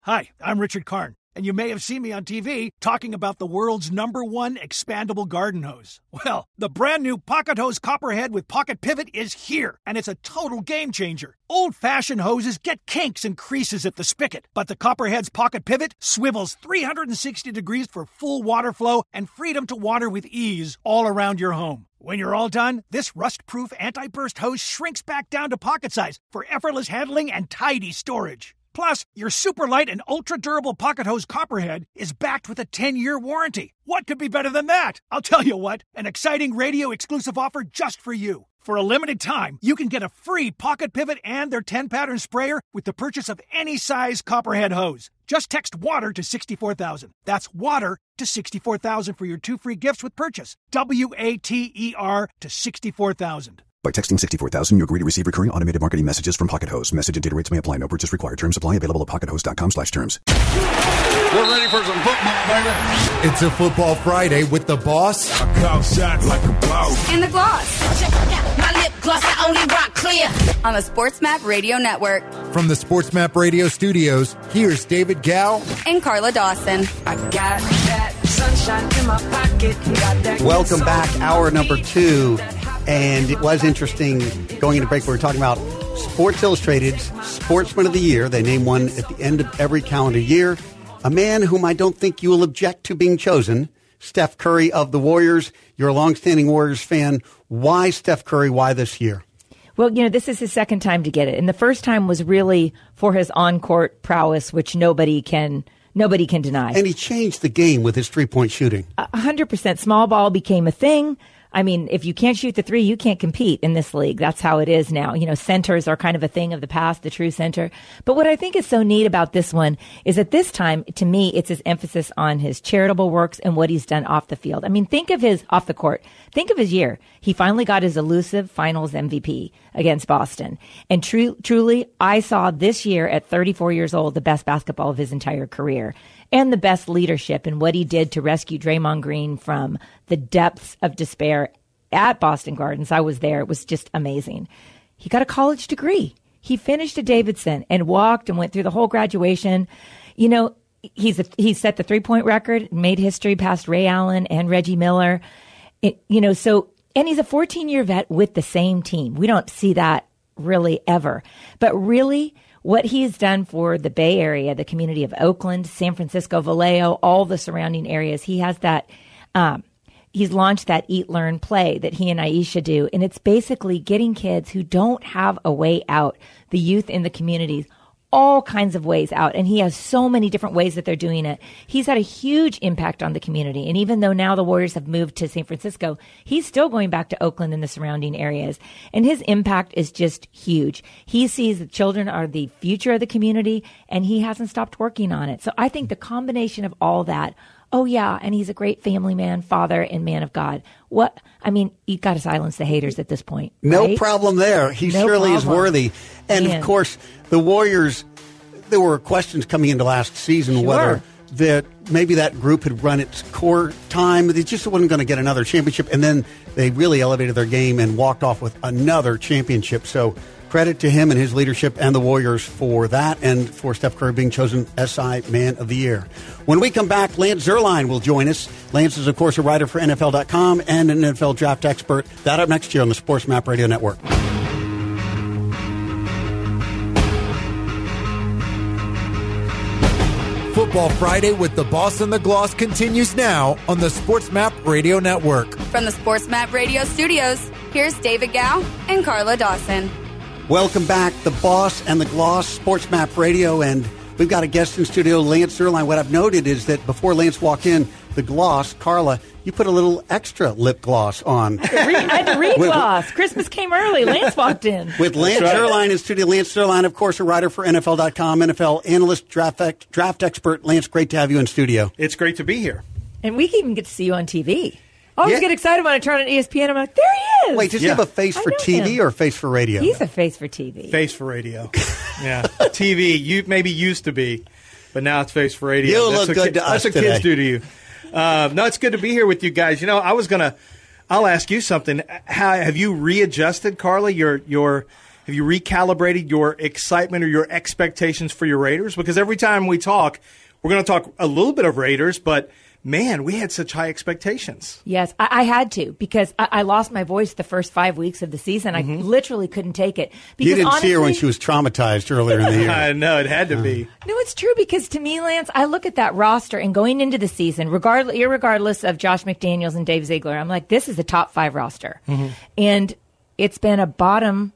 Hi, I'm Richard Karn, and you may have seen me on TV talking about the world's #1 expandable garden hose. Well, the brand new Pocket Hose Copperhead with Pocket Pivot is here, and it's a total game changer. Old-fashioned hoses get kinks and creases at the spigot, but the Copperhead's Pocket Pivot swivels 360 degrees for full water flow and freedom to water with ease all around your home. When you're all done, this rust-proof anti-burst hose shrinks back down to pocket size for effortless handling and tidy storage. Plus, your super light and ultra-durable Pocket Hose Copperhead is backed with a 10-year warranty. What could be better than that? I'll tell you what, an exciting radio-exclusive offer just for you. For a limited time, you can get a free Pocket Pivot and their 10-pattern sprayer with the purchase of any size Copperhead hose. Just text WATER to 64,000. That's WATER to 64,000 for your 2 free gifts with purchase. WATER to 64,000. By texting 64,000, you agree to receive recurring automated marketing messages from Pocket Hose. Message and data rates may apply. No purchase required. Terms apply. Available at pockethose.com/terms. We're ready for some football, baby. It's a football Friday with the boss. I call shots like a boss. And the gloss. Check out my lip gloss. I only rock clear. On the SportsMap Radio Network. From the SportsMap Radio studios, here's David Gow and Carla Dawson. I got that sunshine in my pocket. Got that. Welcome back. Hour number 2. And it was interesting going into break. We were talking about Sports Illustrated's Sportsman of the Year. They name one at the end of every calendar year. A man whom I don't think you will object to being chosen, Steph Curry of the Warriors. You're a longstanding Warriors fan. Why Steph Curry? Why this year? Well, this is his second time to get it. And the first time was really for his on-court prowess, which nobody can deny. And he changed the game with his three-point shooting. 100%. Small ball became a thing. I mean, if you can't shoot the three, you can't compete in this league. That's how it is now. Centers are kind of a thing of the past, the true center. But what I think is so neat about this one is that this time, to me, it's his emphasis on his charitable works and what he's done off the field. I mean, think of his off the court. Think of his year. He finally got his elusive finals MVP against Boston. And truly, I saw this year at 34 years old, the best basketball of his entire career. And the best leadership in what he did to rescue Draymond Green from the depths of despair at Boston Gardens. I was there. It was just amazing. He got a college degree. He finished at Davidson and walked and went through the whole graduation. He set the three-point record, made history past Ray Allen and Reggie Miller. And he's a 14-year vet with the same team. We don't see that really ever. But really, what he has done for the Bay Area, the community of Oakland, San Francisco, Vallejo, all the surrounding areas, he has that, he's launched that Eat, Learn, Play that he and Aisha do. And it's basically getting kids who don't have a way out, the youth in the communities, all kinds of ways out. And he has so many different ways that they're doing it. He's had a huge impact on the community. And even though now the Warriors have moved to San Francisco, he's still going back to Oakland and the surrounding areas. And his impact is just huge. He sees the children are the future of the community, and he hasn't stopped working on it. So I think the combination of all that, oh yeah, and he's a great family man, father, and man of God. You got to silence the haters at this point. No right? problem there. He surely is worthy. And of course, the Warriors, there were questions coming into last season whether that maybe that group had run its core time. They just wasn't going to get another championship. And then they really elevated their game and walked off with another championship. So credit to him and his leadership and the Warriors for that, and for Steph Curry being chosen SI Man of the Year. When we come back, Lance Zierlein will join us. Lance is, of course, a writer for NFL.com and an NFL draft expert. That up next year on the SportsMap Radio Network. Football Friday with the Boss and the Gloss continues now on the SportsMap Radio Network. From the SportsMap Radio studios, here's David Gow and Carla Dawson. Welcome back, the Boss and the Gloss, SportsMap Radio, and we've got a guest in studio, Lance Zierlein. What I've noted is that before Lance walked in, the gloss, Carla, you put a little extra lip gloss on. I had to read gloss. Christmas came early. Lance walked in. With Lance Zierlein in studio. Lance Zierlein, of course, a writer for NFL.com, NFL analyst, draft expert. Lance, great to have you in studio. It's great to be here. And we even get to see you on TV. I always get excited when I turn on ESPN. I'm like, there he is. Wait, does he have a face for TV or a face for radio? He's a face for TV. Face for radio. Yeah. TV, you maybe used to be, but now it's face for radio. You look good to us That's what today. kids do to you. No, it's good to be here with you guys. I'll ask you something. How have you readjusted, Carla, your Have you recalibrated your excitement or your expectations for your Raiders? Because every time we talk, we're going to talk a little bit of Raiders, but man, we had such high expectations. Yes, I had to because I lost my voice the first 5 weeks of the season. I literally couldn't take it. Because you didn't honestly, see her when she was traumatized earlier in the year. I know, it had to be. No, it's true because to me, Lance, I look at that roster and going into the season, irregardless of Josh McDaniels and Dave Ziegler, I'm like, this is a top 5 roster. And it's been a bottom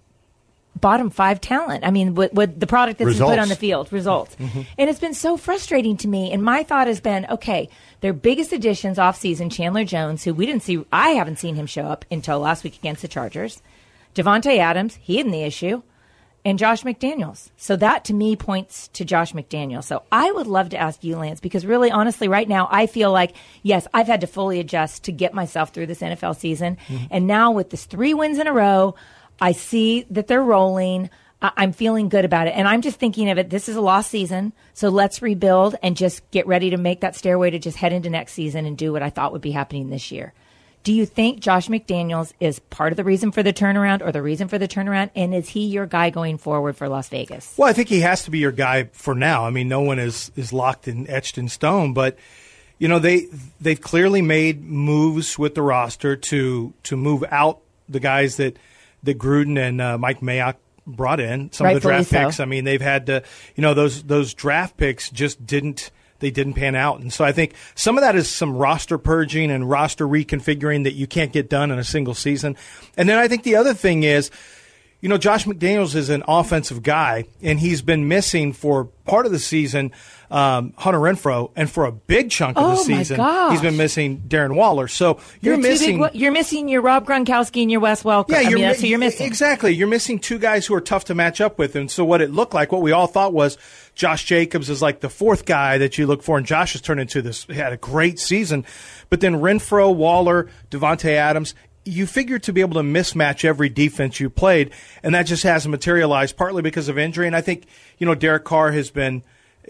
5 talent. I mean, with the product that's been put on the field, results. And it's been so frustrating to me. And my thought has been, okay, their biggest additions off season, Chandler Jones, who I haven't seen him show up until last week against the Chargers. Devontae Adams, he isn't the issue. And Josh McDaniels. So that to me points to Josh McDaniels. So I would love to ask you, Lance, because really, honestly, right now, I feel like, yes, I've had to fully adjust to get myself through this NFL season. And now with this 3 wins in a row, I see that they're rolling. I'm feeling good about it. And I'm just thinking of it, this is a lost season, so let's rebuild and just get ready to make that stairway to just head into next season and do what I thought would be happening this year. Do you think Josh McDaniels is part of the reason for the turnaround or the reason for the turnaround? And is he your guy going forward for Las Vegas? Well, I think he has to be your guy for now. I mean, no one is locked and etched in stone, but you know, they've clearly made moves with the roster to move out the guys that Gruden and Mike Mayock brought in, some of the draft picks. I mean, they've had to, you know, those draft picks just didn't pan out. And so I think some of that is some roster purging and roster reconfiguring that you can't get done in a single season. And then I think the other thing is, you know, Josh McDaniels is an offensive guy, and he's been missing for part of the season Hunter Renfrow, and for a big chunk of the season, he's been missing Darren Waller. So you're missing your Rob Gronkowski and your Wes Welker. Yeah, that's who you're missing. Exactly. You're missing 2 guys who are tough to match up with. And so what it looked like, what we all thought was Josh Jacobs is like the 4th guy that you look for, and Josh has turned into this. He had a great season. But then Renfrow, Waller, Devontae Adams, you figure to be able to mismatch every defense you played, and that just hasn't materialized, partly because of injury. And I think, you know, Derek Carr has been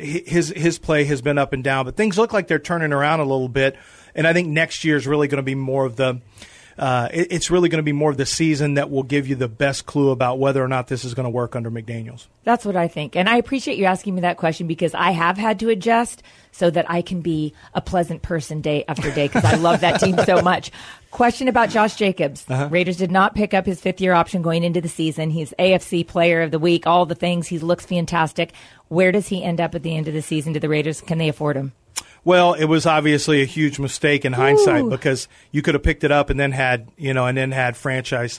his play has been up and down, but things look like they're turning around a little bit. And I think next year is really going to be more of the it's really going to be more of the season that will give you the best clue about whether or not this is going to work under McDaniels. That's what I think. And I appreciate you asking me that question because I have had to adjust so that I can be a pleasant person day after day because I love that team so much. Question about Josh Jacobs. Raiders did not pick up his 5th-year option going into the season. He's AFC Player of the Week, all the things. He looks fantastic. Where does he end up at the end of the season? Do the Raiders, can they afford him? Well, it was obviously a huge mistake in hindsight because you could have picked it up and then had a franchise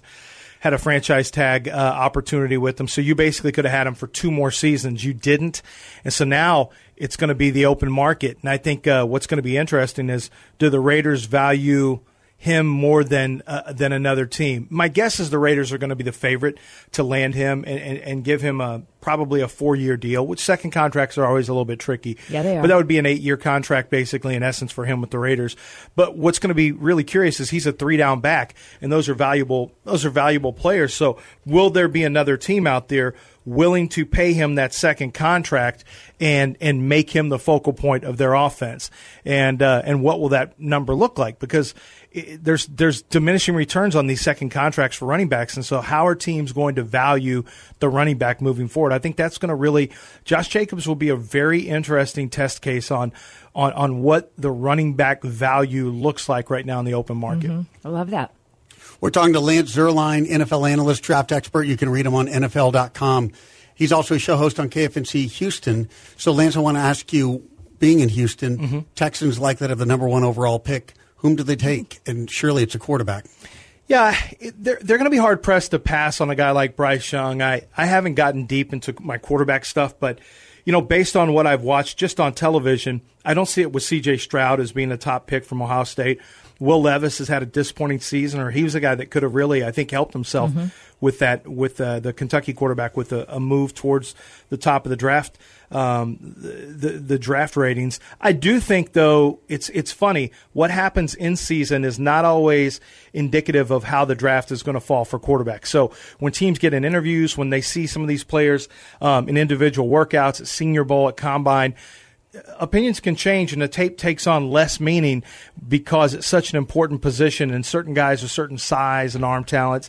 tag opportunity with them. So you basically could have had him for 2 more seasons. You didn't. And so now it's going to be the open market. And I think what's going to be interesting is, do the Raiders value him more than another team? My guess is the Raiders are going to be the favorite to land him and give him probably a 4-year deal, which second contracts are always a little bit tricky. Yeah, they are. But that would be an 8-year contract, basically, in essence, for him with the Raiders. But what's going to be really curious is he's a 3-down back, and those are valuable players. So will there be another team out there willing to pay him that second contract and make him the focal point of their offense? And what will that number look like? Because there's diminishing returns on these second contracts for running backs, and so how are teams going to value the running back moving forward? I think that's going to really – Josh Jacobs will be a very interesting test case on what the running back value looks like right now in the open market. I love that. We're talking to Lance Zierlein, NFL analyst, draft expert. You can read him on NFL.com. He's also a show host on KFNC Houston. So, Lance, I want to ask you, being in Houston, Texans likely to have the number 1 overall pick. Whom do they take? And surely it's a quarterback. Yeah, they're going to be hard-pressed to pass on a guy like Bryce Young. I haven't gotten deep into my quarterback stuff, but you know, based on what I've watched just on television, I don't see it with C.J. Stroud as being a top pick from Ohio State. Will Levis has had a disappointing season, or he was a guy that could have really, I think, helped himself with the Kentucky quarterback with a move towards the top of the draft, the draft ratings. I do think, though, it's funny. What happens in season is not always indicative of how the draft is going to fall for quarterbacks. So when teams get in interviews, when they see some of these players in individual workouts, at Senior Bowl, at Combine, opinions can change, and the tape takes on less meaning because it's such an important position, and certain guys with certain size and arm talents,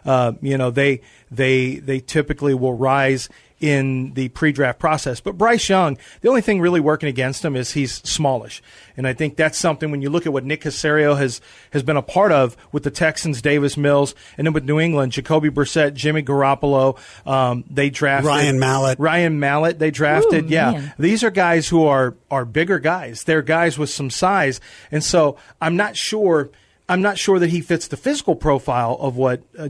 they typically will rise in the pre-draft process. But Bryce Young, the only thing really working against him is he's smallish. And I think that's something when you look at what Nick Caserio has been a part of with the Texans, Davis Mills, and then with New England, Jacoby Brissett, Jimmy Garoppolo, they drafted Ryan Mallett, they drafted. Ooh, man. These are guys who are bigger guys. They're guys with some size. And so I'm not sure that he fits the physical profile of what Nick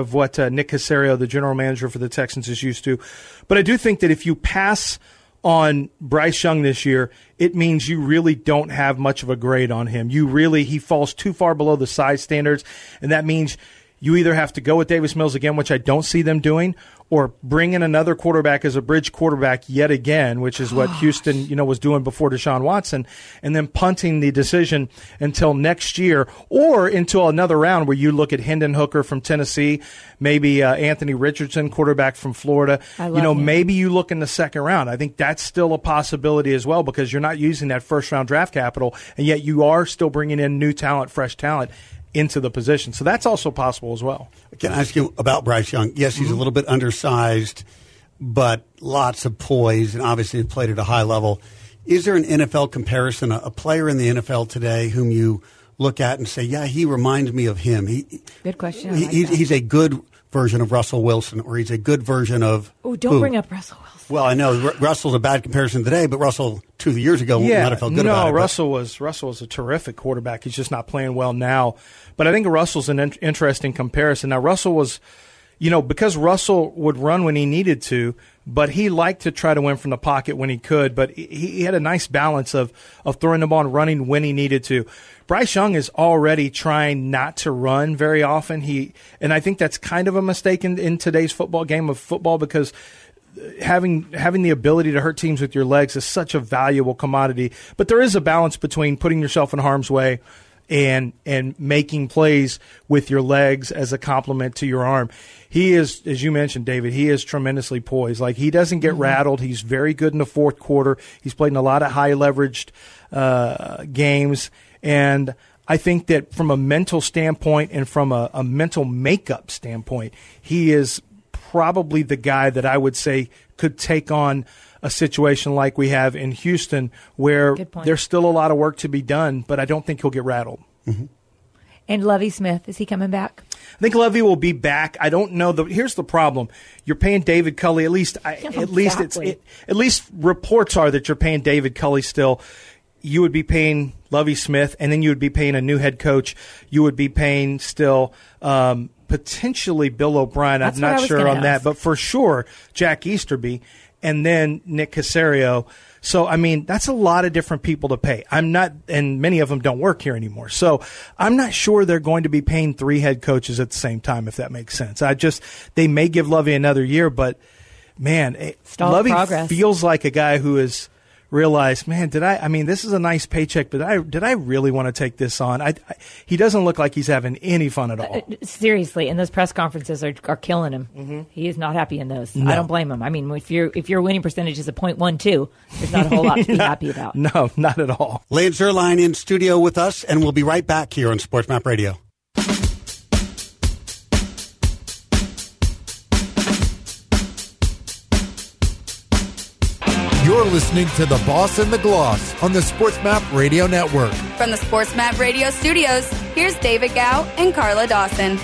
Caserio, the general manager for the Texans, is used to. But I do think that if you pass on Bryce Young this year, it means you really don't have much of a grade on him. He falls too far below the size standards, and that means you either have to go with Davis Mills again, which I don't see them doing, or bring in another quarterback as a bridge quarterback yet again, which is what Houston, was doing before Deshaun Watson, and then punting the decision until next year or until another round where you look at Hendon Hooker from Tennessee, maybe Anthony Richardson, quarterback from Florida. Maybe you look in the second round. I think that's still a possibility as well because you're not using that first-round draft capital, and yet you are still bringing in new talent, fresh talent into the position. So that's also possible as well. Can I ask you about Bryce Young? Yes, he's a little bit undersized, but lots of poise, and obviously played at a high level. Is there an NFL comparison, a player in the NFL today whom you look at and say, yeah, he reminds me of him? Good question. He's a good version of Russell Wilson, or he's a good version of don't bring up Russell Wilson. Well, I know Russell's a bad comparison today, but Russell 2 years ago might have felt good about it. Russell was a terrific quarterback. He's just not playing well now. But I think Russell's an interesting comparison. Now, Russell was, because Russell would run when he needed to, but he liked to try to win from the pocket when he could. But he had a nice balance of throwing the ball and running when he needed to. Bryce Young is already trying not to run very often. And I think that's kind of a mistake in today's game of football because having the ability to hurt teams with your legs is such a valuable commodity. But there is a balance between putting yourself in harm's way and making plays with your legs as a complement to your arm. He is, as you mentioned, David, he is tremendously poised. Like, he doesn't get rattled. He's very good in the fourth quarter. He's played in a lot of high-leveraged games. And I think that from a mental standpoint and from a mental makeup standpoint, he is probably the guy that I would say could take on a situation like we have in Houston where there's still a lot of work to be done, but I don't think he'll get rattled. Mm-hmm. And Lovie Smith, is he coming back? I think Lovie will be back. I don't know. Here's the problem. You're paying David Culley. At least reports are that you're paying David Culley still. You would be paying Lovie Smith, and then you would be paying a new head coach. You would be paying still potentially Bill O'Brien. I'm not sure on that, but for sure Jack Easterby, and then Nick Caserio. So, I mean, that's a lot of different people to pay. And many of them don't work here anymore. So I'm not sure they're going to be paying 3 head coaches at the same time, if that makes sense. They may give Lovie another year, but man, Lovie feels like a guy who has realized, man, this is a nice paycheck, but did I really want to take this on? He doesn't look like he's having any fun at all. Seriously, and those press conferences are killing him. Mm-hmm. He is not happy in those. No. I don't blame him. I mean, if your winning percentage is a .12, there's not a whole lot to be happy about. No, not at all. Lance Zierlein in studio with us, and we'll be right back here on Sports Map Radio. You're listening to The Boss and the Gloss on the Sports Map Radio Network. From the Sports Map Radio studios, here's David Gow and Carla Dawson.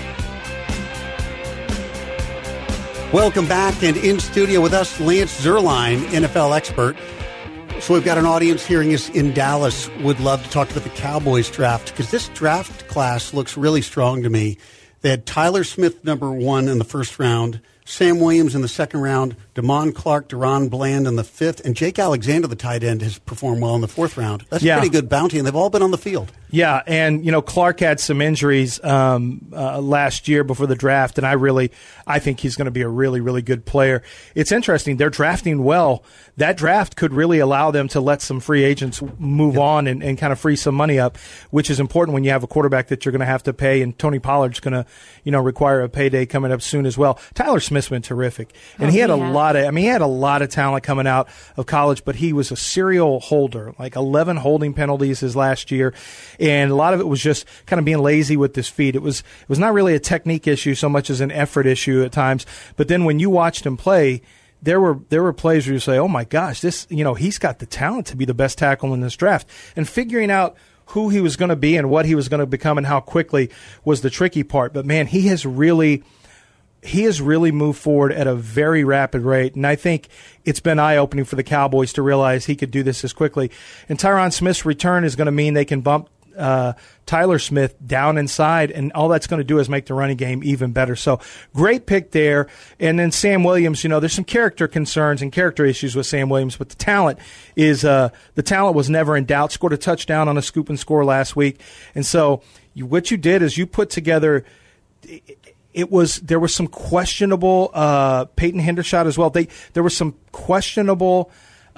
Welcome back, and in studio with us, Lance Zierlein, NFL expert. So we've got an audience hearing us in Dallas. Would love to talk about the Cowboys draft, because this draft class looks really strong to me. They had Tyler Smith, number 1 in the first round, Sam Williams in the second round, Damon Clark, Deron Bland in the 5th, and Jake Alexander, the tight end, has performed well in the 4th round. That's a pretty good bounty, and they've all been on the field. Yeah, and Clark had some injuries last year before the draft, and I think he's going to be a really, really good player. It's interesting. They're drafting well. That draft could really allow them to let some free agents move on and kind of free some money up, which is important when you have a quarterback that you're going to have to pay, and Tony Pollard's going to require a payday coming up soon as well. Tyler Smith's been terrific, and he had a lot he had a lot of talent coming out of college, but he was a serial holder, like 11 holding penalties his last year. And a lot of it was just kind of being lazy with his feet. It was not really a technique issue so much as an effort issue at times. But then when you watched him play, there were plays where you say, oh my gosh, he's got the talent to be the best tackle in this draft. And figuring out who he was going to be and what he was going to become and how quickly was the tricky part. But man, he has really moved forward at a very rapid rate. And I think it's been eye-opening for the Cowboys to realize he could do this as quickly. And Tyron Smith's return is going to mean they can bump Tyler Smith down inside, and all that's going to do is make the running game even better. So great pick there. And then Sam Williams, there's some character concerns and character issues with Sam Williams, but the talent was never in doubt. Scored a touchdown on a scoop and score last week. And so what you did is you put together there was some questionable Peyton Hendershot as well. There were some questionable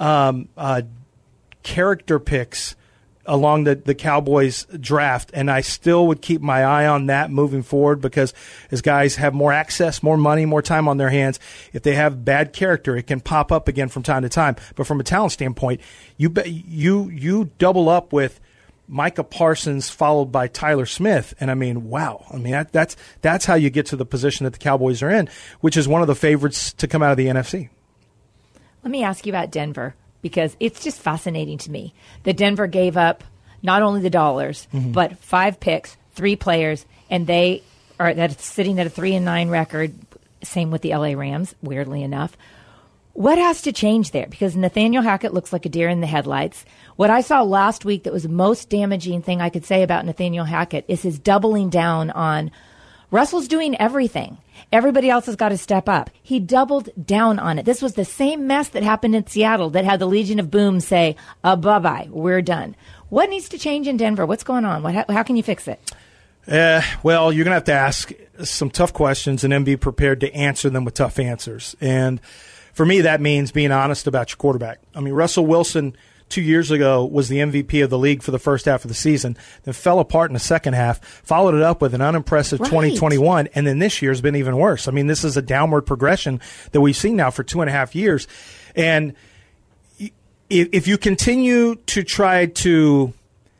character picks along the Cowboys draft, and I still would keep my eye on that moving forward, because as guys have more access, more money, more time on their hands, if they have bad character, it can pop up again from time to time. But from a talent standpoint, you double up with Micah Parsons followed by Tyler Smith, and wow. That's how you get to the position that the Cowboys are in, which is one of the favorites to come out of the NFC. Let me ask you about Denver, because it's just fascinating to me that Denver gave up not only the dollars, but 5 picks, 3 players, and they are sitting at a 3-9 record. Same with the LA Rams, weirdly enough. What has to change there? Because Nathaniel Hackett looks like a deer in the headlights. What I saw last week that was the most damaging thing I could say about Nathaniel Hackett is his doubling down on Russell's doing everything. Everybody else has got to step up. He doubled down on it. This was the same mess that happened in Seattle that had the Legion of Boom say, bye-bye, we're done. What needs to change in Denver? What's going on? How can you fix it? Well, you're going to have to ask some tough questions and then be prepared to answer them with tough answers. And for me, that means being honest about your quarterback. Russell Wilson 2 years ago was the MVP of the league for the first half of the season, then fell apart in the second half, followed it up with an unimpressive 2021, and then this year has been even worse. This is a downward progression that we've seen now for 2.5 years. And if you continue to try to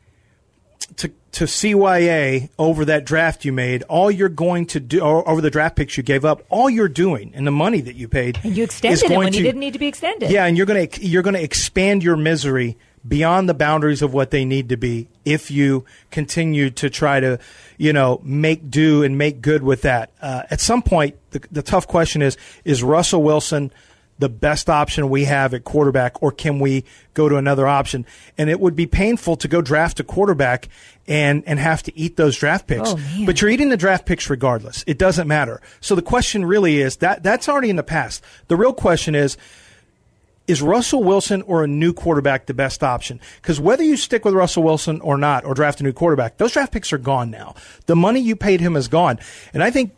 CYA over that draft you made, all you're going to do, or over the draft picks you gave up, all you're doing, and the money that you paid, and you extended it when you didn't need to be extended. Yeah, and you're going to expand your misery beyond the boundaries of what they need to be if you continue to try to, make do and make good with that. At some point, the tough question is Russell Wilson the best option we have at quarterback, or can we go to another option? And it would be painful to go draft a quarterback and have to eat those draft picks. But you're eating the draft picks regardless. It doesn't matter. So the question really is that's already in the past. The real question is Russell Wilson or a new quarterback the best option? Because whether you stick with Russell Wilson or not, or draft a new quarterback, those draft picks are gone now. The money you paid him is gone. And I think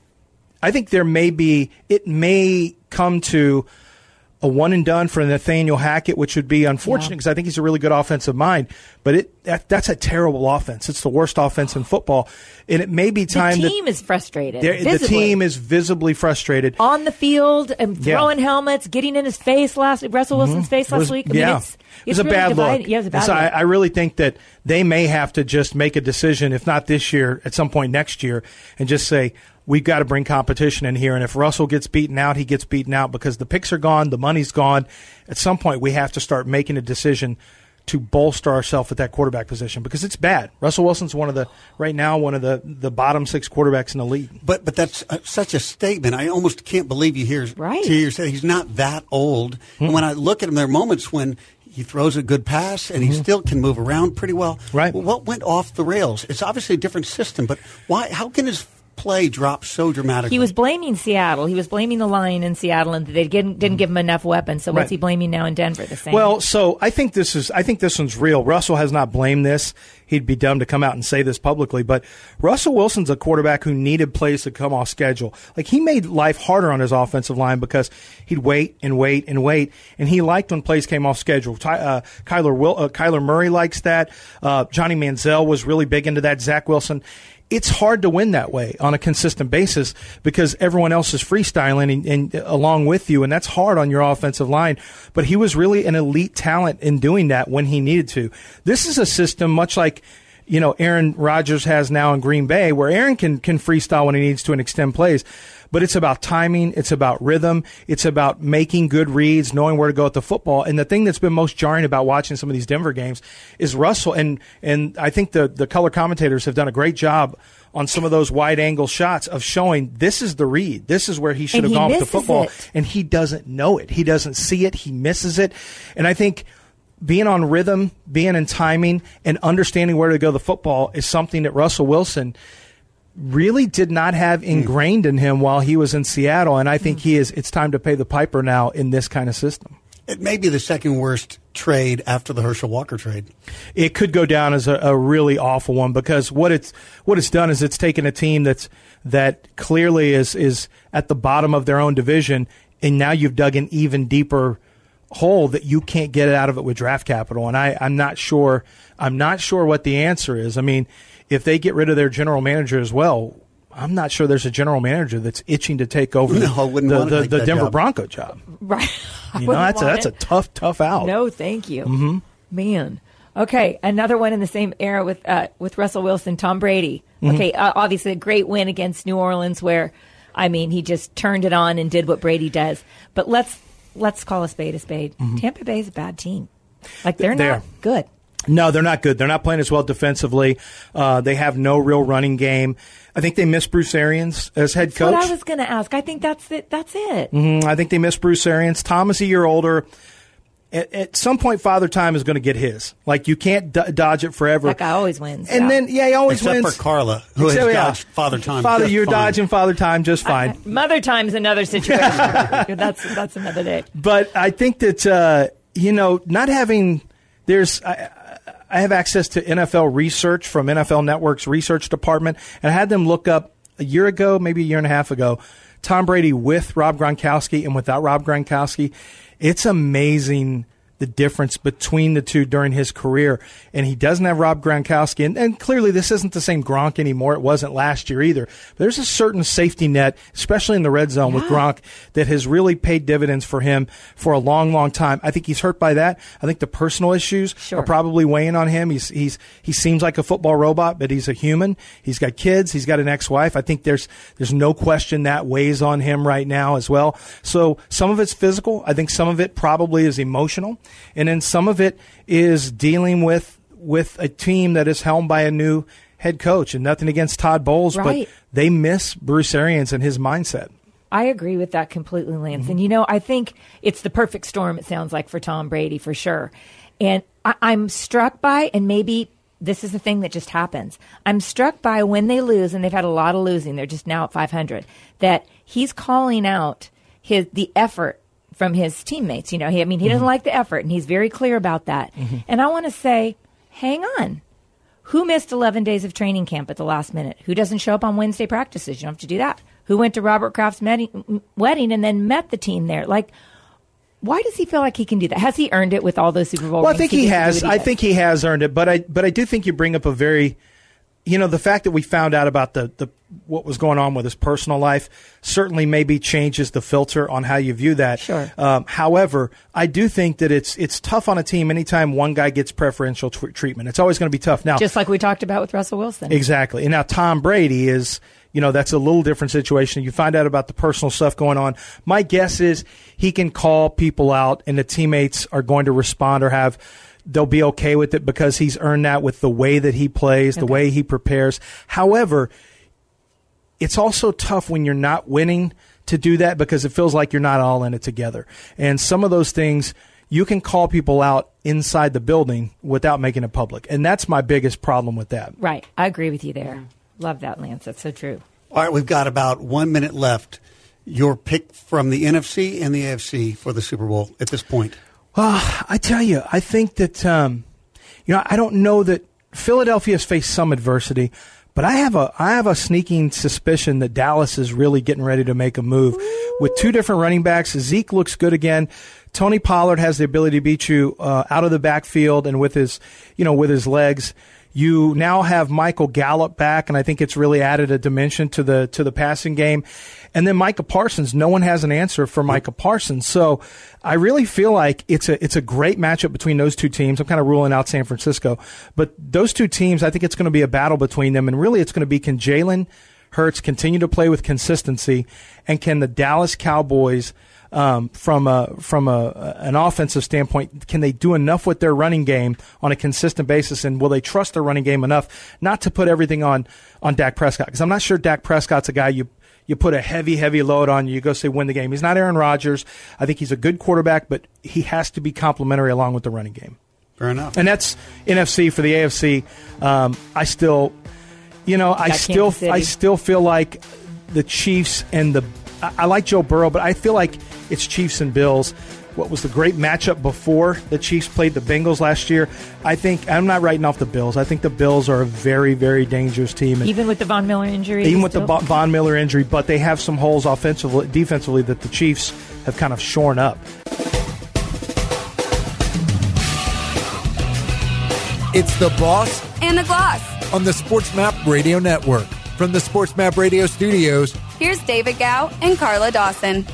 it may come to a one and done for Nathaniel Hackett, which would be unfortunate because I think he's a really good offensive mind. But that's a terrible offense. It's the worst offense in football, and it may be time. The team is frustrated. The team is visibly frustrated on the field and throwing helmets, getting in his face Russell Wilson's face last week. It was a really bad divided. look. Yeah, it was a bad look. I really think that they may have to just make a decision, if not this year, at some point next year, and just say, we've got to bring competition in here. And if Russell gets beaten out, he gets beaten out because the picks are gone, the money's gone. At some point, we have to start making a decision to bolster ourselves at that quarterback position because it's bad. Russell Wilson's one of the bottom 6 quarterbacks in the league. But that's such a statement. I almost can't believe you hear he's not that old. And when I look at him, there are moments when he throws a good pass, and he still can move around pretty well. Right. Well, what went off the rails? It's obviously a different system, but why? How can his play dropped so dramatically? He was blaming Seattle. He was blaming the line in Seattle, and they didn't give him enough weapons. So what's he blaming now in Denver? The same. Well, so I think this one's real. Russell has not blamed this. He'd be dumb to come out and say this publicly, but Russell Wilson's a quarterback who needed plays to come off schedule. Like, he made life harder on his offensive line because he'd wait and wait and wait, and he liked when plays came off schedule. Kyler Murray likes that. Johnny Manziel was really big into that. Zach Wilson. it's hard to win that way on a consistent basis because everyone else is freestyling and along with you, and that's hard on your offensive line. But he was really an elite talent in doing that when he needed to. This is a system much like Aaron Rodgers has now in Green Bay, where Aaron can freestyle when he needs to and extend plays. But it's about timing. It's about rhythm. It's about making good reads, knowing where to go with the football. And the thing that's been most jarring about watching some of these Denver games is Russell. And I think the color commentators have done a great job on some of those wide angle shots of showing this is the read. This is where he should have gone with the football. And he doesn't know it. He doesn't see it. He misses it. And I think being on rhythm, being in timing, and understanding where to go the football is something that Russell Wilson really did not have ingrained in him while he was in Seattle. And I think it's time to pay the piper now in this kind of system. It may be the second worst trade after the Herschel Walker trade. It could go down as a really awful one because what it's done is it's taken a team that clearly is at the bottom of their own division, and now you've dug an even deeper hole that you can't get out of it with draft capital. And I'm not sure what the answer is. I mean, if they get rid of their general manager as well, I'm not sure there's a general manager that's itching to take over the Denver Bronco job. Right. That's a tough out. No, thank you. Man. Okay, another one in the same era with Russell Wilson, Tom Brady. Okay, obviously a great win against New Orleans where, he just turned it on and did what Brady does. But let's call a spade a spade. Tampa Bay is a bad team. They're not good. No, they're not good. They're not playing as well defensively. They have no real running game. I think they miss Bruce Arians as head coach. That's what I was going to ask. I think that's it. I think they miss Bruce Arians. Tom is a year older. At some point, Father Time is going to get his. You can't dodge it forever. That guy always wins. And then, he always wins. Except for Carla, who has dodged Father Time. Father, you're dodging Father Time just fine. Mother Time's another situation. That's another day. But I think that, not having – I have access to NFL research from NFL Network's research department, and I had them look up a year ago, maybe a year and a half ago, Tom Brady with Rob Gronkowski and without Rob Gronkowski. It's amazing the difference between the two during his career. And he doesn't have Rob Gronkowski. And clearly this isn't the same Gronk anymore. It wasn't last year either. But there's a certain safety net, especially in the red zone with Gronk, that has really paid dividends for him for a long, long time. I think he's hurt by that. I think the personal issues are probably weighing on him. He seems like a football robot, but he's a human. He's got kids. He's got an ex-wife. I think there's no question that weighs on him right now as well. So some of it's physical. I think some of it probably is emotional. And then some of it is dealing with a team that is helmed by a new head coach. And nothing against Todd Bowles, but they miss Bruce Arians and his mindset. I agree with that completely, Lance. And, I think it's the perfect storm, it sounds like, for Tom Brady, for sure. And I'm struck by, and maybe this is the thing that just happens, I'm struck by when they lose, and they've had a lot of losing, they're just now at 500, that he's calling out the effort from his teammates. He doesn't like the effort, and he's very clear about that. And I want to say, hang on. Who missed 11 days of training camp at the last minute? Who doesn't show up on Wednesday practices? You don't have to do that. Who went to Robert Kraft's wedding and then met the team there? Why does he feel like he can do that? Has he earned it with all those Super Bowl rings? I think he has. I think he has earned it, but I do think you bring up a very, the fact that we found out about the what was going on with his personal life certainly maybe changes the filter on how you view that. Sure. However, I do think that it's tough on a team anytime one guy gets preferential treatment. It's always going to be tough. Now, just like we talked about with Russell Wilson. Exactly. And now Tom Brady is, that's a little different situation. You find out about the personal stuff going on. My guess is he can call people out and the teammates are going to respond or they'll be okay with it because he's earned that with the way that he plays, the way he prepares. However, it's also tough when you're not winning to do that because it feels like you're not all in it together. And some of those things, you can call people out inside the building without making it public. And that's my biggest problem with that. Right. I agree with you there. Love that, Lance. That's so true. All right, we've got about 1 minute left. Your pick from the NFC and the AFC for the Super Bowl at this point. I tell you, I think that, I don't know that Philadelphia's faced some adversity, but I have a sneaking suspicion that Dallas is really getting ready to make a move. With two different running backs. Zeke looks good again. Tony Pollard has the ability to beat you out of the backfield and with his legs. You now have Michael Gallup back, and I think it's really added a dimension to the passing game. And then Micah Parsons. No one has an answer for Micah Parsons. So I really feel like it's a great matchup between those two teams. I'm kind of ruling out San Francisco. But those two teams, I think it's going to be a battle between them. And really it's going to be, can Jalen Hurts continue to play with consistency, and can the Dallas Cowboys, from an offensive standpoint, can they do enough with their running game on a consistent basis, and will they trust their running game enough not to put everything on Dak Prescott? Because I'm not sure Dak Prescott's a guy you put a heavy load on, you go say win the game. He's not Aaron Rodgers. I think he's a good quarterback, but he has to be complementary along with the running game. Fair enough. And that's NFC. For the AFC, I still feel like the Chiefs and I like Joe Burrow, but I feel like it's Chiefs and Bills. What was the great matchup before the Chiefs played the Bengals last year? I think I'm not writing off the Bills. I think the Bills are a very, very dangerous team. Even with the Von Miller injury? Even with the Von Miller injury, but they have some holes defensively that the Chiefs have kind of shorn up. It's the Boss and the Gloss on the SportsMap Radio Network. From the SportsMap Radio studios, here's David Gow and Carla Dawson.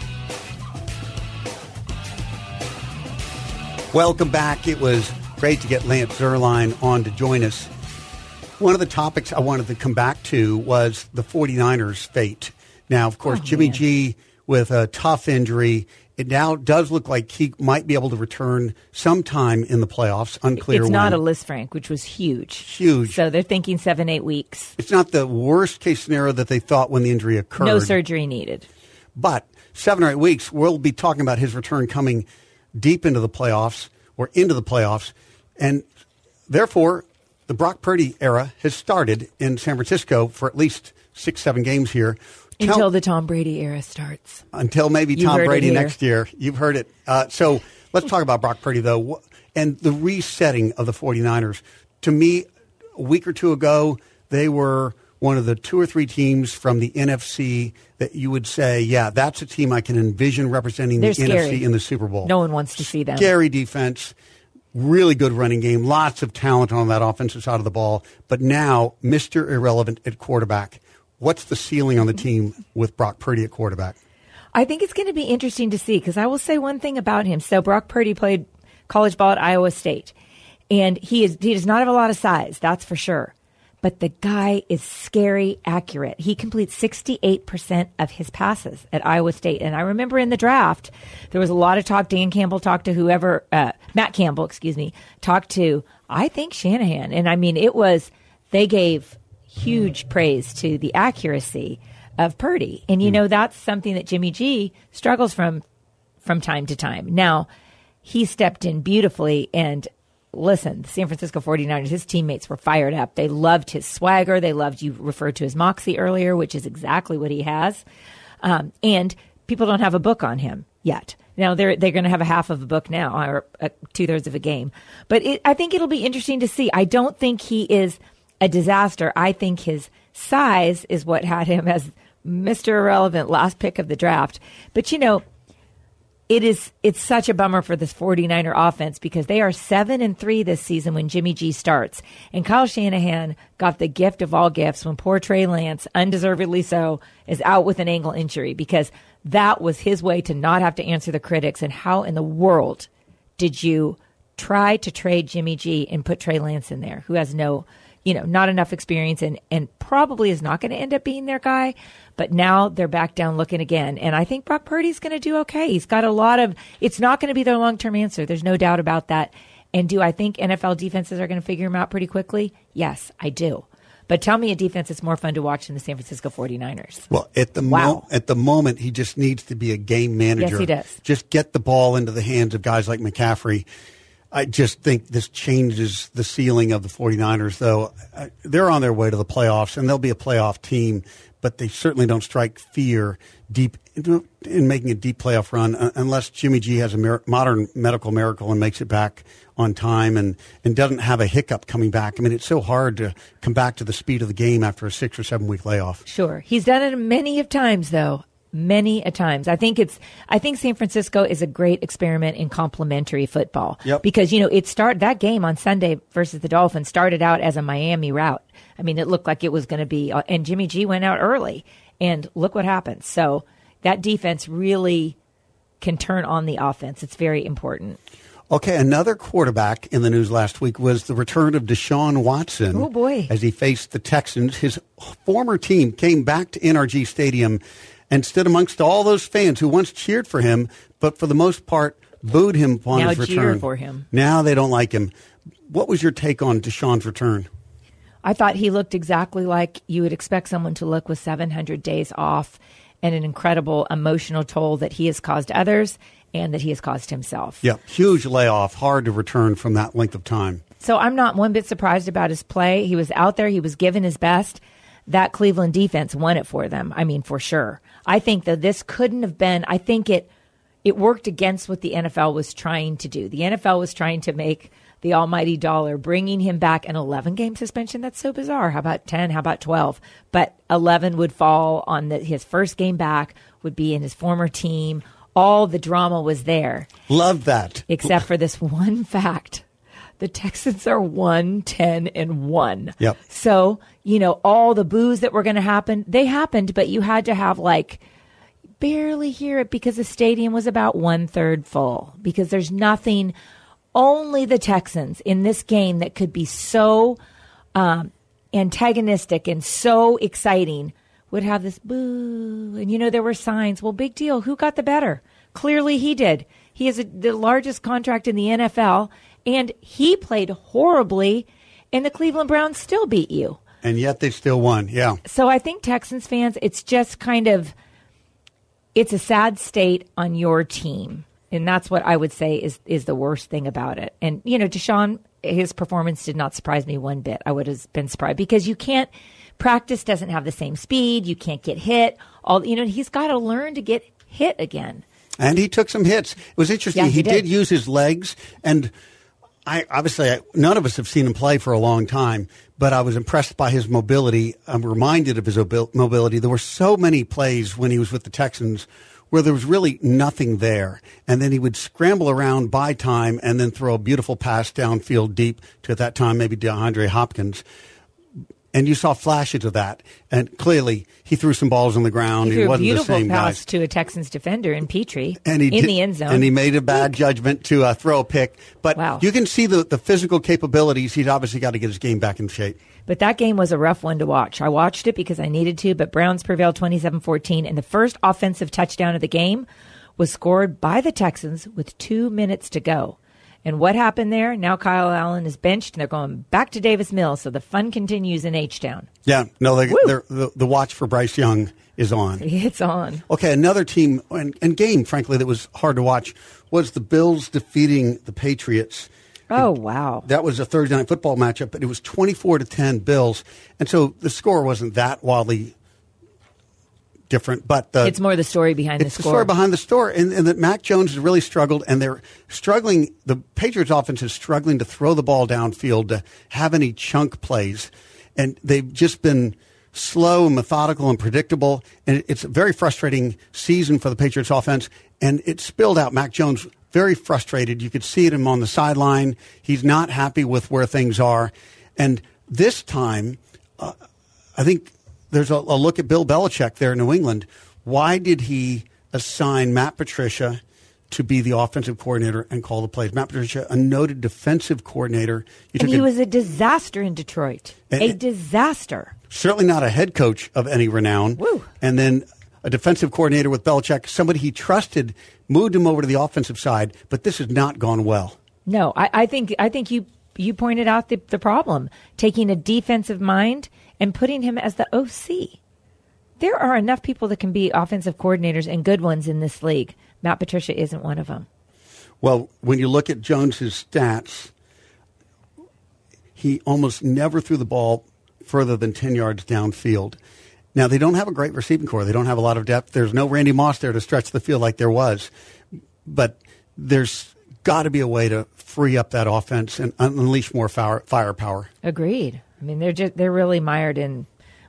Welcome back. It was great to get Lance Zierlein on to join us. One of the topics I wanted to come back to was the 49ers' fate. Now, of course, Jimmy G with a tough injury. It now does look like he might be able to return sometime in the playoffs. Unclear when. It's not a Lisfranc, which was huge. Huge. So they're thinking 7-8 weeks. It's not the worst case scenario that they thought when the injury occurred. No surgery needed. But 7 or 8 weeks, we'll be talking about his return coming deep into the playoffs or into the playoffs. And therefore, the Brock Purdy era has started in San Francisco for at least 6-7 games here. Until the Tom Brady era starts. Until maybe Tom Brady next year. You've heard it. So let's talk about Brock Purdy, though, and the resetting of the 49ers. To me, a week or two ago, they were one of the 2 or 3 teams from the NFC that you would say, yeah, that's a team I can envision representing the NFC in the Super Bowl. No one wants to see them. Scary defense, really good running game, lots of talent on that offensive side of the ball. But now, Mr. Irrelevant at quarterback. What's the ceiling on the team with Brock Purdy at quarterback? I think it's going to be interesting to see, because I will say one thing about him. So Brock Purdy played college ball at Iowa State, and he does not have a lot of size, that's for sure. But the guy is scary accurate. He completes 68% of his passes at Iowa State. And I remember in the draft, there was a lot of talk. Dan Campbell talked to Matt Campbell, talked to, I think, Shanahan. And I mean, they gave huge praise to the accuracy of Purdy. And, that's something that Jimmy G struggles from time to time. Now, he stepped in beautifully, and listen, the San Francisco 49ers, his teammates were fired up. They loved his swagger. They loved, you referred to his moxie earlier, which is exactly what he has. And people don't have a book on him yet. Now, they're going to have a half of a book now, or 2/3 of a game. But I think it'll be interesting to see. I don't think he is a disaster. I think his size is what had him as Mr. Irrelevant, last pick of the draft. But, it's such a bummer for this 49er offense, because they are 7-3 this season when Jimmy G starts. And Kyle Shanahan got the gift of all gifts when poor Trey Lance, undeservedly so, is out with an ankle injury, because that was his way to not have to answer the critics. And how in the world did you try to trade Jimmy G and put Trey Lance in there, who has not enough experience and probably is not going to end up being their guy. But now they're back down looking again. And I think Brock Purdy's going to do okay. He's got it's not going to be their long-term answer. There's no doubt about that. And do I think NFL defenses are going to figure him out pretty quickly? Yes, I do. But tell me a defense that's more fun to watch than the San Francisco 49ers. Well, at the moment, he just needs to be a game manager. Yes, he does. Just get the ball into the hands of guys like McCaffrey. I just think this changes the ceiling of the 49ers, though. They're on their way to the playoffs, and they'll be a playoff team, but they certainly don't strike fear deep in making a deep playoff run unless Jimmy G has a modern medical miracle and makes it back on time and doesn't have a hiccup coming back. I mean, it's so hard to come back to the speed of the game after a 6 or 7 week layoff. Sure. He's done it many of times, though. many a times. I think San Francisco is a great experiment in complementary football. Yep. Because, that game on Sunday versus the Dolphins started out as a Miami route. I mean, it looked like it was going to be, and Jimmy G went out early, and look what happened. So that defense really can turn on the offense. It's very important. Okay, another quarterback in the news last week was the return of Deshaun Watson. Oh, boy. As he faced the Texans. His former team came back to NRG Stadium and stood amongst all those fans who once cheered for him, but for the most part booed him upon his return. Now cheer for him. Now they don't like him. What was your take on Deshaun's return? I thought he looked exactly like you would expect someone to look with 700 days off and an incredible emotional toll that he has caused others and that he has caused himself. Yeah, huge layoff, hard to return from that length of time. So I'm not one bit surprised about his play. He was out there. He was given his best. That Cleveland defense won it for them. I mean, for sure. I think that this couldn't have been, I think it worked against what the NFL was trying to do. The NFL was trying to make the almighty dollar, bringing him back an 11-game suspension. That's so bizarre. How about 10? How about 12? But 11 would fall on his first game back, would be in his former team. All the drama was there. Love that. Except for this one fact. The Texans are 1-10-1. Yep. So, all the boos that were going to happen, they happened, but you had to have barely hear it because the stadium was about 1/3 full. Because there's nothing, only the Texans in this game that could be so antagonistic and so exciting would have this boo. And, there were signs. Well, big deal. Who got the better? Clearly he did. He has the largest contract in the NFL, and he played horribly, and the Cleveland Browns still beat you. And yet they still won, yeah. So I think Texans fans, it's just it's a sad state on your team. And that's what I would say is the worst thing about it. And, Deshaun, his performance did not surprise me one bit. I would have been surprised because practice doesn't have the same speed. You can't get hit. He's got to learn to get hit again. And he took some hits. It was interesting. Yeah, he did use his legs. And none of us have seen him play for a long time, but I was impressed by his mobility. I'm reminded of his mobility. There were so many plays when he was with the Texans where there was really nothing there. And then he would scramble around, buy time, and then throw a beautiful pass downfield deep to, at that time, maybe DeAndre Hopkins. And you saw flashes of that. And clearly, he threw some balls on the ground. He threw wasn't a beautiful the same pass guy. to a Texans defender in Petrie in the end zone. And he made a bad judgment to throw a pick. But wow. You can see the physical capabilities. He's obviously got to get his game back in shape. But that game was a rough one to watch. I watched it because I needed to, but Browns prevailed 27-14, and the first offensive touchdown of the game was scored by the Texans with 2 minutes to go. And what happened there? Now Kyle Allen is benched, and they're going back to Davis Mills, so the fun continues in H-Town. Yeah, no, the watch for Bryce Young is on. It's on. Okay, another team and game, frankly, that was hard to watch was the Bills defeating the Patriots. Oh, wow. That was a Thursday Night Football matchup, but it was 24-10 Bills. And so the score wasn't that wildly different, but it's more the story behind the score. It's the story behind the story, and that Mac Jones has really struggled, and they're struggling. The Patriots offense is struggling to throw the ball downfield, to have any chunk plays, and they've just been slow and methodical and predictable, and it's a very frustrating season for the Patriots offense, and it spilled out. Mac Jones very frustrated. You could see him on the sideline. He's not happy with where things are, and this time, I think there's a look at Bill Belichick there in New England. Why did he assign Matt Patricia to be the offensive coordinator and call the plays? Matt Patricia, a noted defensive coordinator. And he was a disaster in Detroit. A disaster. Certainly not a head coach of any renown. Woo. And then a defensive coordinator with Belichick, somebody he trusted, moved him over to the offensive side, but this has not gone well. No, I think you pointed out the problem. Taking a defensive mind and putting him as the OC. There are enough people that can be offensive coordinators and good ones in this league. Matt Patricia isn't one of them. Well, when you look at Jones's stats, he almost never threw the ball further than 10 yards downfield. Now, they don't have a great receiving core. They don't have a lot of depth. There's no Randy Moss there to stretch the field like there was. But there's got to be a way to free up that offense and unleash more firepower. Agreed. I mean, they're really mired in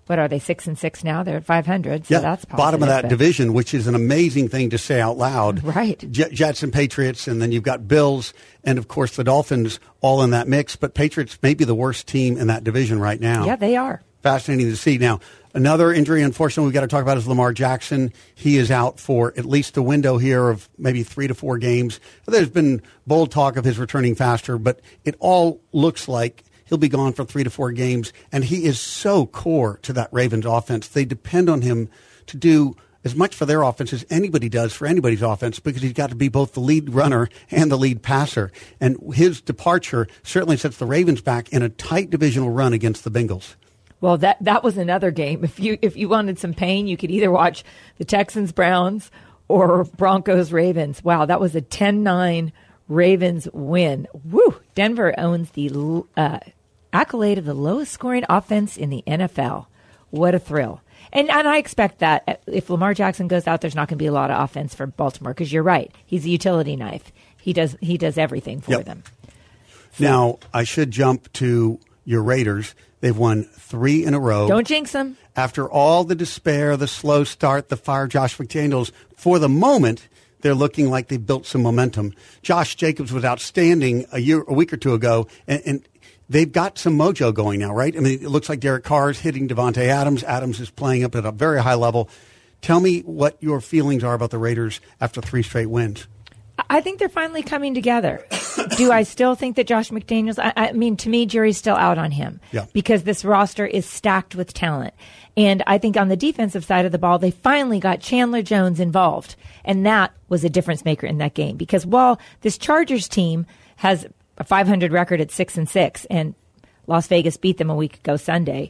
what are they, 6-6 now? They're at 500, so that's positive. Bottom of that division, which is an amazing thing to say out loud. Right. Jets and Patriots, and then you've got Bills, and of course the Dolphins all in that mix. But Patriots may be the worst team in that division right now. Yeah, they are. Fascinating to see. Now, another injury, unfortunately, we've got to talk about is Lamar Jackson. He is out for at least a window here of maybe 3 to 4 games. There's been bold talk of his returning faster, but it all looks like he'll be gone for 3 to 4 games, and he is so core to that Ravens offense. They depend on him to do as much for their offense as anybody does for anybody's offense because he's got to be both the lead runner and the lead passer. And his departure certainly sets the Ravens back in a tight divisional run against the Bengals. Well, that was another game. If you wanted some pain, you could either watch the Texans-Browns or Broncos-Ravens. Wow, that was a 10-9 Ravens win. Woo! Denver owns the accolade of the lowest scoring offense in the NFL. What a thrill. And I expect that if Lamar Jackson goes out, there's not going to be a lot of offense for Baltimore because you're right. He's a utility knife. He does everything for them. So. Now, I should jump to your Raiders. They've won 3 in a row. Don't jinx them. After all the despair, the slow start, the fire Josh McDaniels, for the moment, they're looking like they built some momentum. Josh Jacobs was outstanding a week or two ago, and they've got some mojo going now, right? I mean, it looks like Derek Carr is hitting Devontae Adams. Adams is playing up at a very high level. Tell me what your feelings are about the Raiders after 3 straight wins. I think they're finally coming together. Do I still think that Josh McDaniels, I mean, to me, jury's still out on him because this roster is stacked with talent. And I think on the defensive side of the ball, they finally got Chandler Jones involved. And that was a difference maker in that game because while this Chargers team has a 500 record at 6-6 and Las Vegas beat them a week ago Sunday,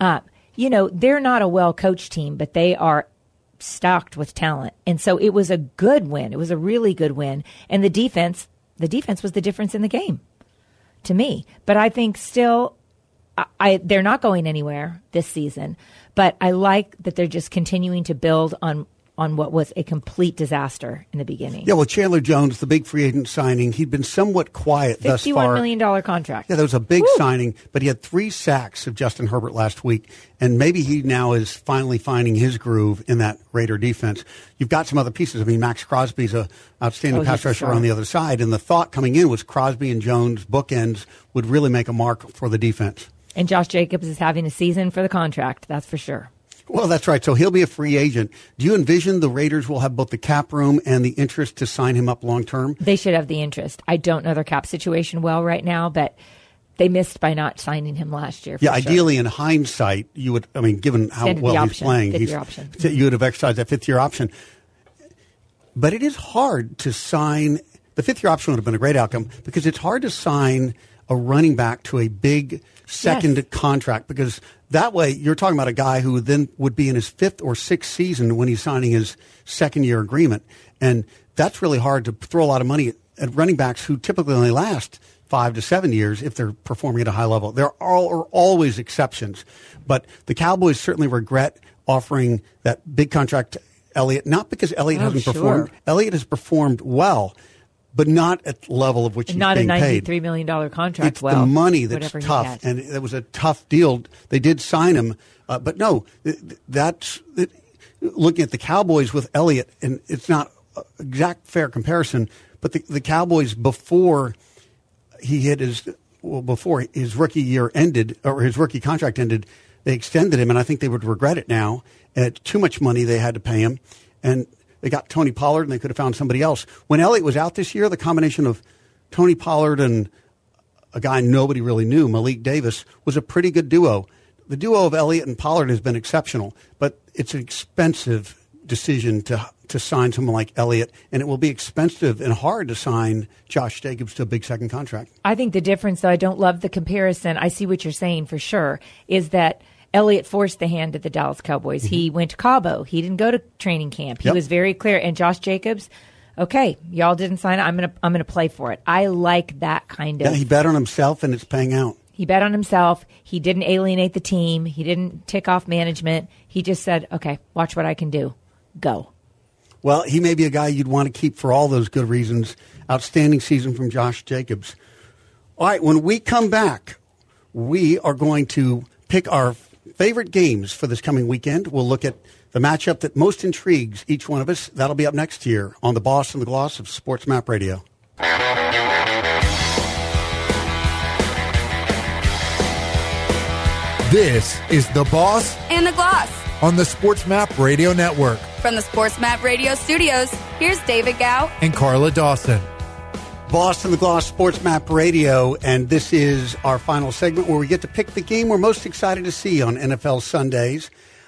they're not a well-coached team, but they are stocked with talent. And so it was a good win. It was a really good win. And the defense was the difference in the game to me. But I think still they're not going anywhere this season. But I like that they're just continuing to build on what was a complete disaster in the beginning. Yeah, well, Chandler Jones, the big free agent signing, he'd been somewhat quiet thus far. $51 million contract. Yeah, that was a big signing, but he had 3 sacks of Justin Herbert last week, and maybe he now is finally finding his groove in that Raider defense. You've got some other pieces. I mean, Max Crosby's an outstanding pass rusher on the other side, and the thought coming in was Crosby and Jones, bookends, would really make a mark for the defense. And Josh Jacobs is having a season for the contract, that's for sure. Well, that's right. So he'll be a free agent. Do you envision the Raiders will have both the cap room and the interest to sign him up long term? They should have the interest. I don't know their cap situation well right now, but they missed by not signing him last year. Ideally, in hindsight, you would, given how well he's playing, you would have exercised that 5th-year option. But it is hard to sign. The 5th-year option would have been a great outcome because it's hard to sign a running back to a big second contract because that way you're talking about a guy who then would be in his 5th or 6th season when he's signing his 2nd-year agreement. And that's really hard to throw a lot of money at running backs who typically only last 5 to 7 years if they're performing at a high level. There are always exceptions. But the Cowboys certainly regret offering that big contract to Elliott, not because Elliott hasn't performed. Elliott has performed well, but not at the level of which he's being paid. Not a $93 million contract. It's the money that's tough, and it was a tough deal. They did sign him, but no, looking at the Cowboys with Elliott, and it's not an exact fair comparison, but the Cowboys before his rookie year ended, or his rookie contract ended, they extended him, and I think they would regret it now. Too much money they had to pay him, and they got Tony Pollard, and they could have found somebody else. When Elliott was out this year, the combination of Tony Pollard and a guy nobody really knew, Malik Davis, was a pretty good duo. The duo of Elliott and Pollard has been exceptional, but it's an expensive decision to sign someone like Elliott, and it will be expensive and hard to sign Josh Jacobs to a big second contract. I think the difference, though, I don't love the comparison. I see what you're saying for sure, is that Elliott forced the hand of the Dallas Cowboys. Mm-hmm. He went to Cabo. He didn't go to training camp. He was very clear. And Josh Jacobs, okay, y'all didn't sign it. I'm gonna play for it. I like that kind of. Yeah, he bet on himself, and it's paying out. He bet on himself. He didn't alienate the team. He didn't tick off management. He just said, okay, watch what I can do. Go. Well, he may be a guy you'd want to keep for all those good reasons. Outstanding season from Josh Jacobs. All right, when we come back, we are going to pick our favorite games for this coming weekend. We'll look at the matchup that most intrigues each one of us. That'll be up next year on the Boss and the Gloss of Sports Map Radio. This is The Boss And the Gloss. on the Sports Map Radio Network. From the Sports Map Radio studios, here's David Gow. And Carla Dawson. Boss and the Gloss Sports Map Radio, and this is our final segment where we get to pick the game we're most excited to see on NFL Sundays.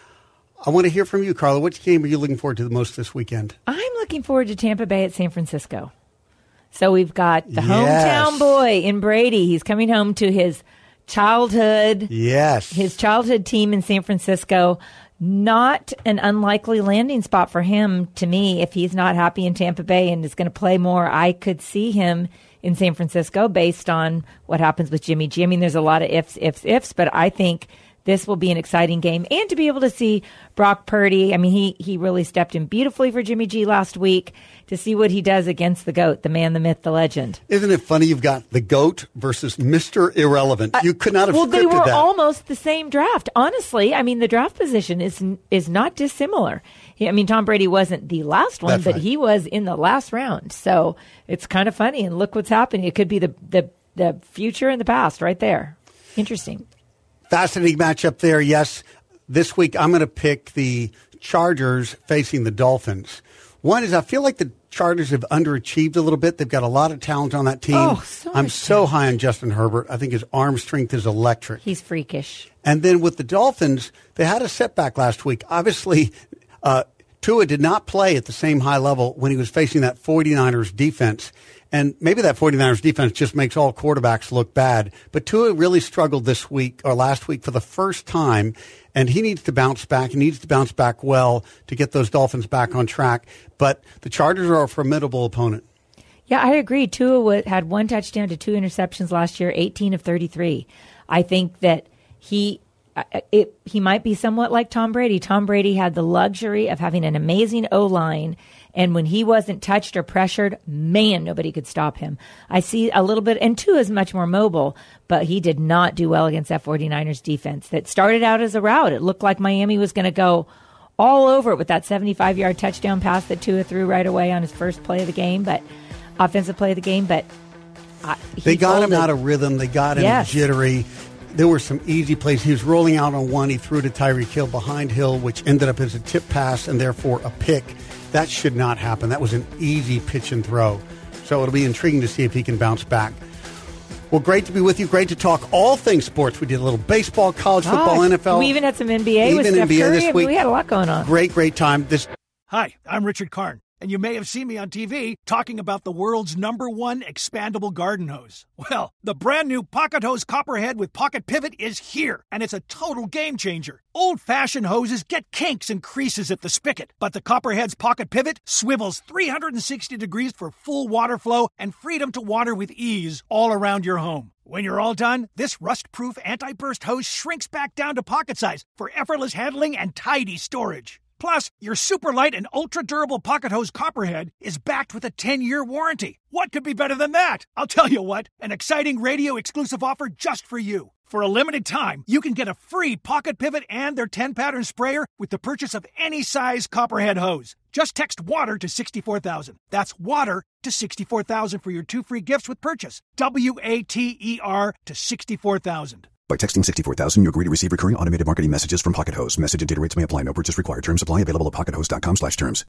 I want to hear from you, Carla. Which game are you looking forward to the most this weekend? I'm looking forward to Tampa Bay at San Francisco. So we've got the hometown boy in Brady. He's coming home to his childhood. Yes. His childhood team in San Francisco. Not an unlikely landing spot for him, to me, if he's not happy in Tampa Bay and is going to play more. I could see him in San Francisco based on what happens with Jimmy G. I mean, there's a lot of ifs, but I think this will be an exciting game. And to be able to see Brock Purdy, I mean, he really stepped in beautifully for Jimmy G last week, to see what he does against the GOAT, the man, the myth, the legend. Isn't it funny you've got the GOAT versus Mr. Irrelevant? You could not have scripted that. Well, they were almost the same draft. Honestly, I mean, the draft position is not dissimilar. I mean, Tom Brady wasn't the last one, but he was in the last round. So it's kind of funny. And look what's happening. It could be the future and the past right there. Interesting. Fascinating matchup there, yes. This week I'm going to pick the Chargers facing the Dolphins. One is I feel like the Chargers have underachieved a little bit. They've got a lot of talent on that team. I'm so high on Justin Herbert. I think his arm strength is electric. He's freakish. And then with the Dolphins, they had a setback last week. Obviously, Tua did not play at the same high level when he was facing that 49ers defense. And maybe that 49ers defense just makes all quarterbacks look bad. But Tua really struggled this week or last week for the first time, and he needs to bounce back. He needs to bounce back well to get those Dolphins back on track. But the Chargers are a formidable opponent. Yeah, I agree. Tua had 1 touchdown to 2 interceptions last year, 18 of 33. I think that he might be somewhat like Tom Brady. Tom Brady had the luxury of having an amazing O-line, and when he wasn't touched or pressured, man, nobody could stop him. I see a little bit, and Tua is much more mobile, but he did not do well against that 49ers defense that started out as a rout. It looked like Miami was going to go all over it with that 75-yard touchdown pass that Tua threw right away on his first play of the game, but offensive play of the game. But they got him out of rhythm. They got him jittery. There were some easy plays. He was rolling out on one. He threw to Tyreek Hill behind Hill, which ended up as a tip pass and therefore a pick. That should not happen. That was an easy pitch and throw. So it'll be intriguing to see if he can bounce back. Well, great to be with you. Great to talk all things sports. We did a little baseball, college football, NFL. We even had some NBA with Steph Curry. This week. We had a lot going on. Great time. Hi, I'm Richard Karn, and you may have seen me on TV talking about the world's #1 expandable garden hose. Well, the brand new Pocket Hose Copperhead with Pocket Pivot is here, and it's a total game changer. Old-fashioned hoses get kinks and creases at the spigot, but the Copperhead's Pocket Pivot swivels 360 degrees for full water flow and freedom to water with ease all around your home. When you're all done, this rust-proof anti-burst hose shrinks back down to pocket size for effortless handling and tidy storage. Plus, your super light and ultra-durable Pocket Hose Copperhead is backed with a 10-year warranty. What could be better than that? I'll tell you what, an exciting radio-exclusive offer just for you. For a limited time, you can get a free Pocket Pivot and their 10-pattern sprayer with the purchase of any size Copperhead hose. Just text WATER to 64,000. That's WATER to 64,000 for your 2 free gifts with purchase. WATER to 64,000. By texting 64,000, you agree to receive recurring automated marketing messages from Pocket Hose. Message and data rates may apply. No purchase required. Terms apply. Available at pockethose.com/terms.